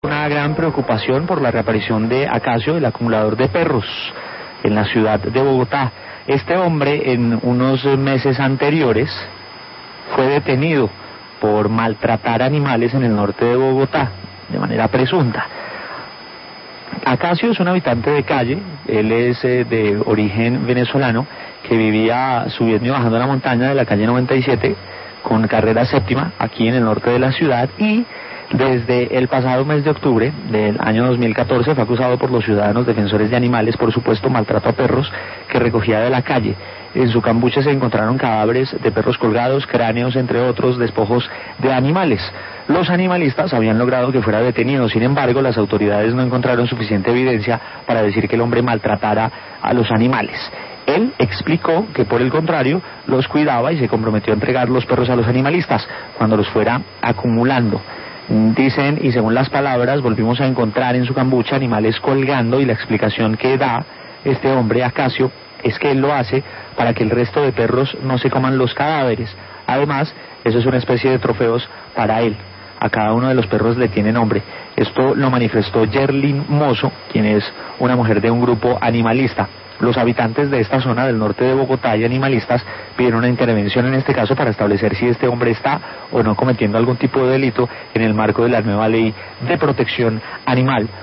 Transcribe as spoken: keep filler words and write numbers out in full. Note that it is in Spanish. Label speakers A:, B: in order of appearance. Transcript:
A: Una gran preocupación por la reaparición de Acacio, el acumulador de perros, en la ciudad de Bogotá. Este hombre, en unos meses anteriores, fue detenido por maltratar animales en el norte de Bogotá, de manera presunta. Acacio es un habitante de calle, él es eh, de origen venezolano, que vivía subiendo y bajando la montaña de la calle noventa y siete, con carrera séptima, aquí en el norte de la ciudad, y desde el pasado mes de octubre del año dos mil catorce fue acusado por los ciudadanos defensores de animales por supuesto maltrato a perros que recogía de la calle. En su cambuche se encontraron cadáveres de perros colgados, cráneos, entre otros despojos de animales. Los animalistas habían logrado que fuera detenido, sin embargo las autoridades no encontraron suficiente evidencia para decir que el hombre maltratara a los animales. Él explicó que por el contrario los cuidaba y se comprometió a entregar los perros a los animalistas cuando los fuera acumulando. Dicen, y según las palabras, volvimos a encontrar en su cambucha animales colgando, y la explicación que da este hombre, Acacio, es que él lo hace para que el resto de perros no se coman los cadáveres. Además, eso es una especie de trofeos para él. A cada uno de los perros le tiene nombre. Esto lo manifestó Yerlin Mozo, quien es una mujer de un grupo animalista. Los habitantes de esta zona del norte de Bogotá y animalistas pidieron una intervención en este caso para establecer si este hombre está o no cometiendo algún tipo de delito en el marco de la nueva ley de protección animal.